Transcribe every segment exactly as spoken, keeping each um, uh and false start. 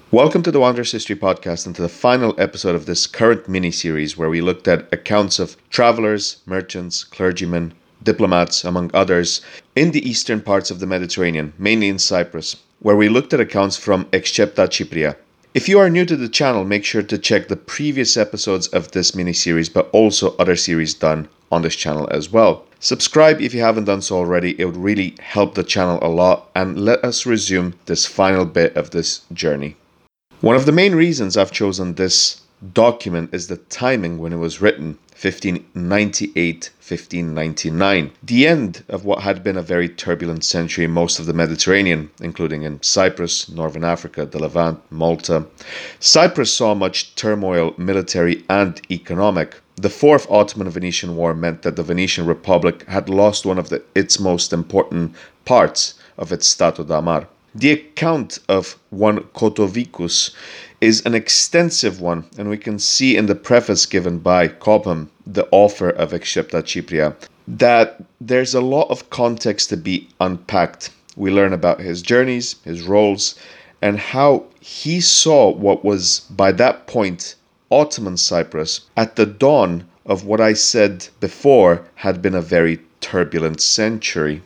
Welcome to the Wanderers History Podcast and to the final episode of this current mini-series where we looked at accounts of travelers, merchants, clergymen, diplomats, among others, in the eastern parts of the Mediterranean, mainly in Cyprus, where we looked at accounts from Excepta Cypria. If you are new to the channel, make sure to check the previous episodes of this mini-series, but also other series done on this channel as well. Subscribe if you haven't done so already, it would really help the channel a lot, and let us resume this final bit of this journey. One of the main reasons I've chosen this document is the timing when it was written, fifteen ninety-eight, fifteen ninety-nine, the end of what had been a very turbulent century in most of the Mediterranean, including in Cyprus, Northern Africa, the Levant, Malta. Cyprus saw much turmoil, military and economic. The Fourth Ottoman-Venetian War meant that the Venetian Republic had lost one of the, its most important parts of its Stato d'Amar. The account of one Kotovicus is an extensive one, and we can see in the preface given by Cobham, the author of Excepta Cypria, that there's a lot of context to be unpacked. We learn about his journeys, his roles, and how he saw what was, by that point, Ottoman Cyprus at the dawn of what I said before had been a very turbulent century.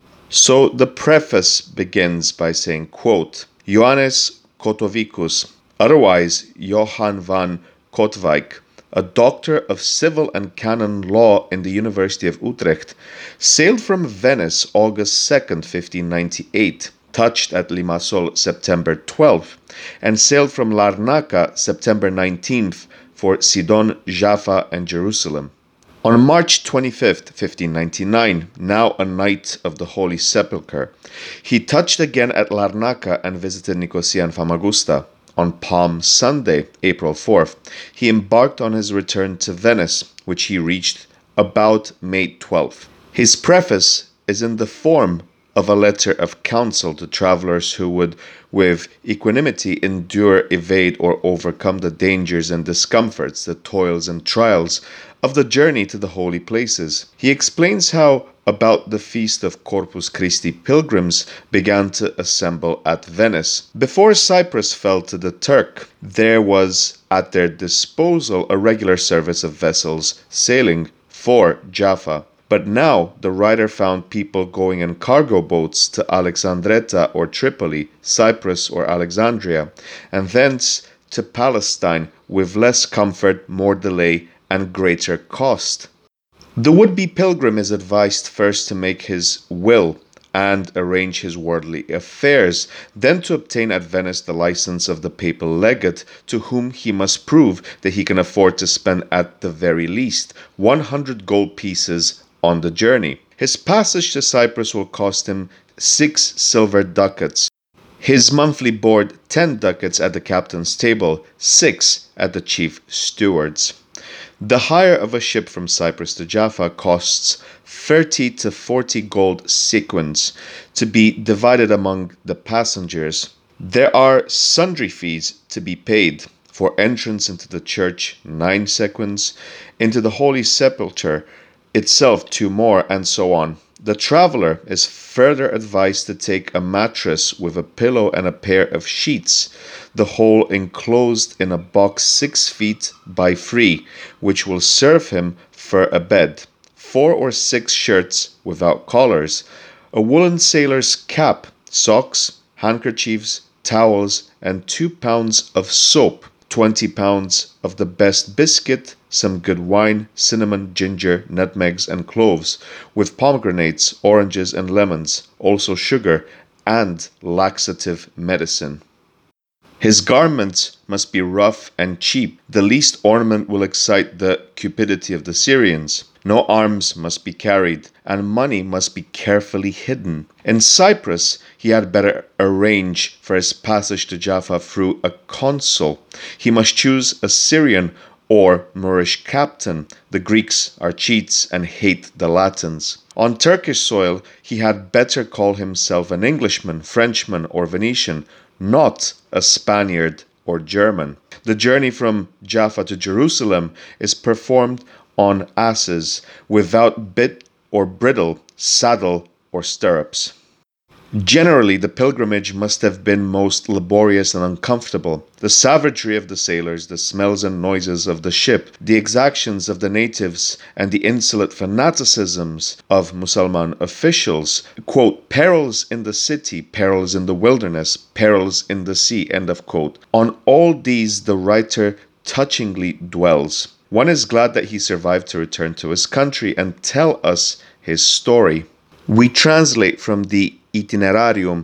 So the preface begins by saying, quote, Ioannes Kotovicus, otherwise Johann van Kotwijk, a doctor of civil and canon law in the University of Utrecht, sailed from Venice August second, fifteen ninety-eight, touched at Limassol September twelfth, and sailed from Larnaca September nineteenth for Sidon, Jaffa, and Jerusalem. On March twenty-fifth, fifteen ninety-nine, now a Knight of the Holy Sepulchre, he touched again at Larnaca and visited Nicosia and Famagusta. On Palm Sunday, April fourth, he embarked on his return to Venice, which he reached about May twelfth. His preface is in the form of a letter of counsel to travelers who would, with equanimity, endure, evade, or overcome the dangers and discomforts, the toils and trials of the journey to the holy places. He explains how, about the feast of Corpus Christi, pilgrims began to assemble at Venice. Before Cyprus fell to the Turk, there was at their disposal a regular service of vessels sailing for Jaffa. But now the writer found people going in cargo boats to Alexandretta or Tripoli, Cyprus or Alexandria, and thence to Palestine with less comfort, more delay, and greater cost. The would-be pilgrim is advised first to make his will and arrange his worldly affairs, then to obtain at Venice the license of the papal legate, to whom he must prove that he can afford to spend at the very least one hundred gold pieces on the journey. His passage to Cyprus will cost him six silver ducats. His monthly board, ten ducats at the captain's table, six at the chief steward's. The hire of a ship from Cyprus to Jaffa costs thirty to forty gold sequins, to be divided among the passengers. There are sundry fees to be paid. For entrance into the church, nine sequins, into the Holy Sepulchre itself two more, and so on. The traveler is further advised to take a mattress with a pillow and a pair of sheets, the whole enclosed in a box six feet by three, which will serve him for a bed, four or six shirts without collars, a woolen sailor's cap, socks, handkerchiefs, towels, and two pounds of soap, twenty pounds of the best biscuit, some good wine, cinnamon, ginger, nutmegs, and cloves, with pomegranates, oranges, and lemons, also sugar, and laxative medicine. His garments must be rough and cheap. The least ornament will excite the cupidity of the Syrians. No arms must be carried, and money must be carefully hidden. In Cyprus, he had better arrange for his passage to Jaffa through a consul. He must choose a Syrian or Moorish captain. The Greeks are cheats and hate the Latins. On Turkish soil, he had better call himself an Englishman, Frenchman, or Venetian, not a Spaniard or German. The journey from Jaffa to Jerusalem is performed on asses, without bit or bridle, saddle or stirrups. Generally, the pilgrimage must have been most laborious and uncomfortable. The savagery of the sailors, the smells and noises of the ship, the exactions of the natives, and the insolent fanaticisms of Mussulman officials, quote, perils in the city, perils in the wilderness, perils in the sea, end of quote. On all these the writer touchingly dwells. One is glad that he survived to return to his country and tell us his story. We translate from the Itinerarium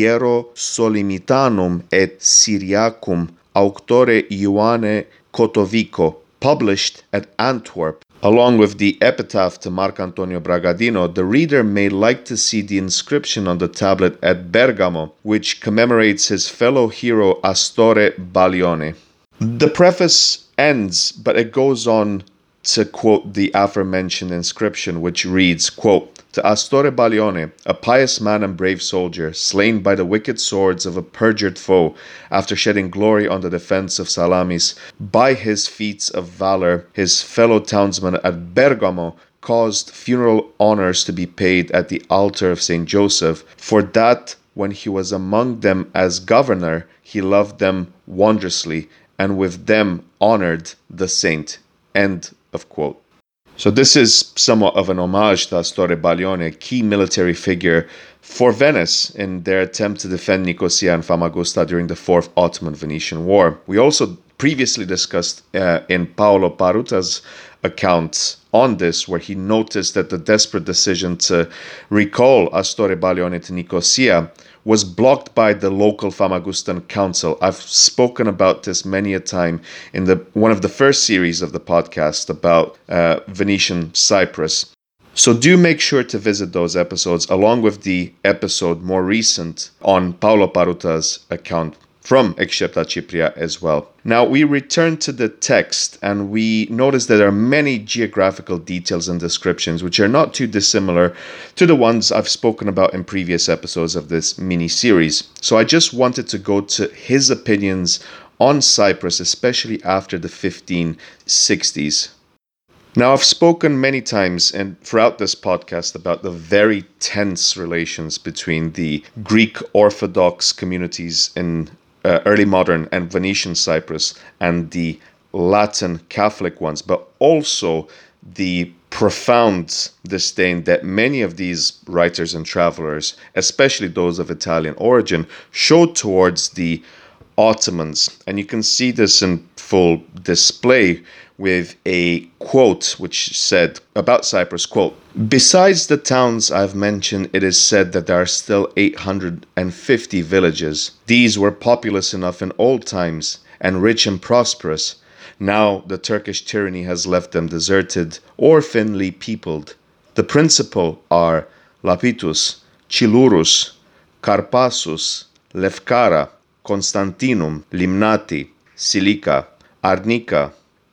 Hierosolimitanum et Syriacum auctore Ioanne Cotovico, published at Antwerp. Along with the epitaph to Marcantonio Bragadino, the reader may like to see the inscription on the tablet at Bergamo, which commemorates his fellow hero Astore Baglione. The preface ends, but it goes on to quote the aforementioned inscription, which reads, quote, to Astore Baglione, a pious man and brave soldier, slain by the wicked swords of a perjured foe, after shedding glory on the defense of Salamis, by his feats of valor, his fellow townsmen at Bergamo caused funeral honors to be paid at the altar of Saint Joseph, for that when he was among them as governor, he loved them wondrously, and with them honored the saint. End of quote. So this is somewhat of an homage to Astore Baglione, a key military figure for Venice in their attempt to defend Nicosia and Famagusta during the Fourth Ottoman-Venetian War. We also previously discussed uh, in Paolo Paruta's account on this, where he noticed that the desperate decision to recall Astore Baglione to Nicosia was blocked by the local Famagustan council. I've spoken about this many a time in the one of the first series of the podcast about uh, Venetian Cyprus. So do make sure to visit those episodes, along with the episode more recent on Paolo Paruta's account from Excepta Cypria as well. Now we return to the text and we notice that there are many geographical details and descriptions which are not too dissimilar to the ones I've spoken about in previous episodes of this mini-series. So I just wanted to go to his opinions on Cyprus, especially after the fifteen sixties. Now, I've spoken many times and throughout this podcast about the very tense relations between the Greek Orthodox communities in uh, early modern and Venetian Cyprus and the Latin Catholic ones, but also the profound disdain that many of these writers and travelers, especially those of Italian origin, showed towards the Ottomans. And you can see this in full display with a quote which said about Cyprus, quote, besides the towns I've mentioned, it is said that there are still eight hundred fifty villages. These were populous enough in old times and rich and prosperous. Now the Turkish tyranny has left them deserted or thinly peopled. The principal are Lapitus, Chilurus, Carpassus, Lefkara, Constantinum, Limnati, Silica, Arnica,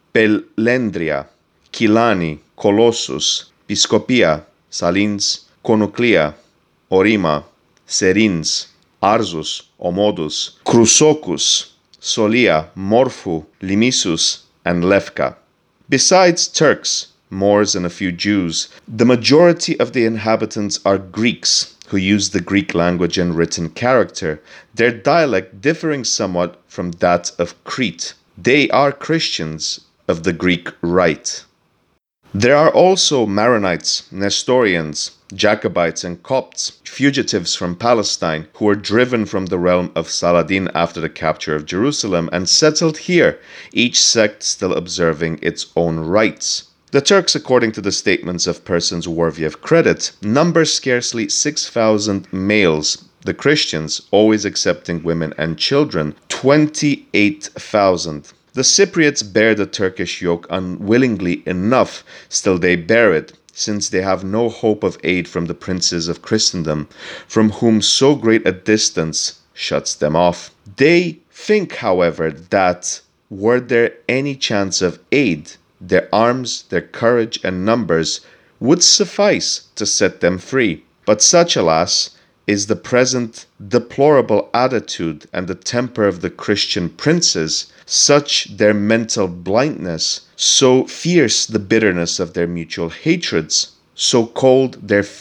Pelendria, Kilani, Colossus, Piscopia, Salins, Conuclia, Orima, Serins, Arzus, Omodus, Chrusocus, Solia, Morphu, Limissus, and Lefka. Besides Turks, Moors, and a few Jews, the majority of the inhabitants are Greeks who use the Greek language and written character, their dialect differing somewhat from that of Crete. They are Christians of the Greek rite. There are also Maronites, Nestorians, Jacobites, and Copts, fugitives from Palestine, who were driven from the realm of Saladin after the capture of Jerusalem and settled here, each sect still observing its own rites. The Turks, according to the statements of persons worthy of credit, number scarcely six thousand males. The Christians, always excepting women and children, twenty-eight thousand. The Cypriots bear the Turkish yoke unwillingly enough, still they bear it, since they have no hope of aid from the princes of Christendom, from whom so great a distance shuts them off. They think, however, that were there any chance of aid, their arms, their courage, and numbers would suffice to set them free. But such, alas, is the present deplorable attitude and the temper of the Christian princes, such their mental blindness, so fierce the bitterness of their mutual hatreds, so cold their faith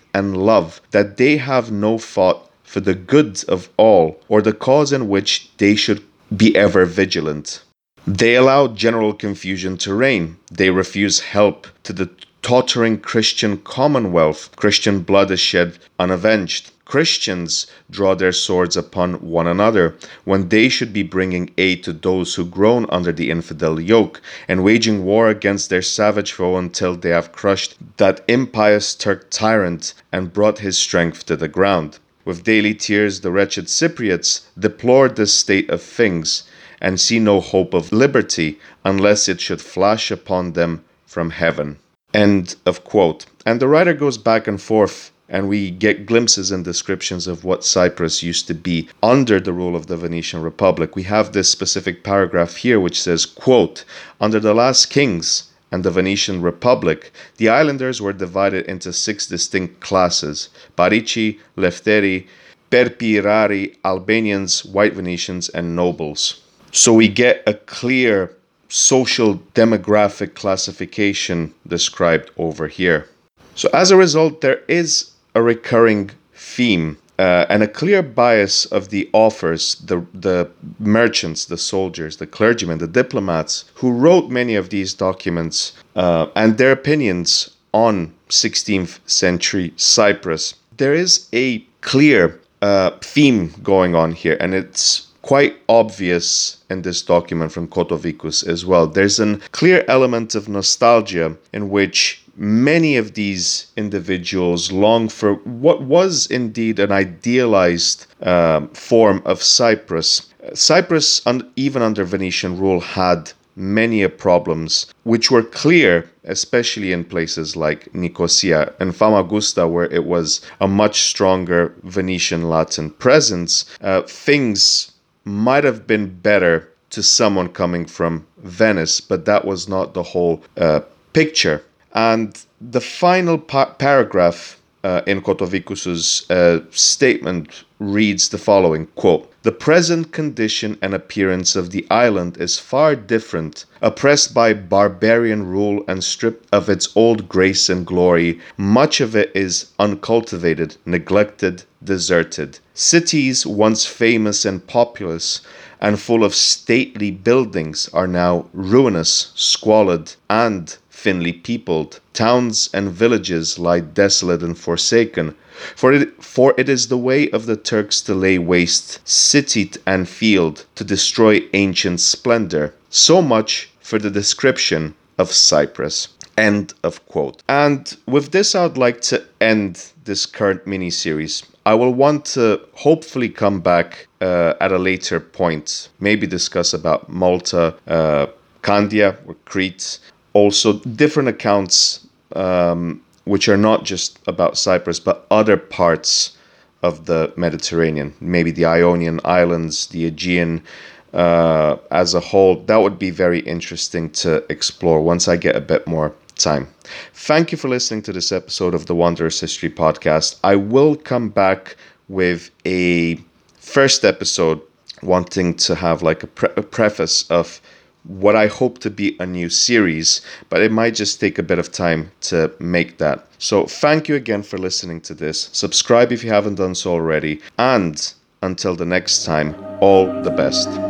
and love, that they have no thought for the good of all, or the cause in which they should be ever vigilant. They allow general confusion to reign. They refuse help to the tottering Christian commonwealth. Christian blood is shed unavenged. Christians draw their swords upon one another when they should be bringing aid to those who groan under the infidel yoke and waging war against their savage foe until they have crushed that impious Turk tyrant and brought his strength to the ground. With daily tears, the wretched Cypriots deplore this state of things and see no hope of liberty unless it should flash upon them from heaven. End of quote. And the writer goes back and forth, and we get glimpses and descriptions of what Cyprus used to be under the rule of the Venetian Republic. We have this specific paragraph here which says, quote, "Under the last kings and the Venetian Republic, the islanders were divided into six distinct classes: Parici, Lefteri, Perpirari, Albanians, White Venetians, and nobles." So we get a clear social demographic classification described over here. So as a result, there is a recurring theme uh, and a clear bias of the authors, the, the merchants, the soldiers, the clergymen, the diplomats who wrote many of these documents uh, and their opinions on sixteenth century Cyprus. There is a clear uh, theme going on here, and it's quite obvious in this document from Kotovicus as well. There's a clear element of nostalgia in which many of these individuals long for what was indeed an idealized um, form of Cyprus. Cyprus, un- even under Venetian rule, had many problems which were clear, especially in places like Nicosia and Famagusta, where it was a much stronger Venetian Latin presence. Uh, things might have been better to someone coming from Venice, but that was not the whole uh, picture. And the final pa- paragraph uh, in Kotovicus's uh, statement reads the following, quote, "The present condition and appearance of the island is far different. Oppressed by barbarian rule and stripped of its old grace and glory, much of it is uncultivated, neglected, deserted. Cities once famous and populous and full of stately buildings are now ruinous, squalid, and thinly peopled. Towns and villages lie desolate and forsaken. For it, for it is the way of the Turks to lay waste city and field, to destroy ancient splendor. So much for the description of Cyprus." End of quote. And with this, I would like to end this current mini-series. I will want to hopefully come back uh, at a later point, maybe discuss about Malta, uh, Candia, or Crete, also different accounts um, which are not just about Cyprus, but other parts of the Mediterranean, maybe the Ionian Islands, the Aegean uh, as a whole. That would be very interesting to explore once I get a bit more time. Thank you for listening to this episode of the Wanderers History Podcast. I will come back with a first episode wanting to have like a, pre- a preface of what I hope to be a new series, but it might just take a bit of time to make that. So thank you again for listening to this. Subscribe if you haven't done so already. And until the next time, all the best.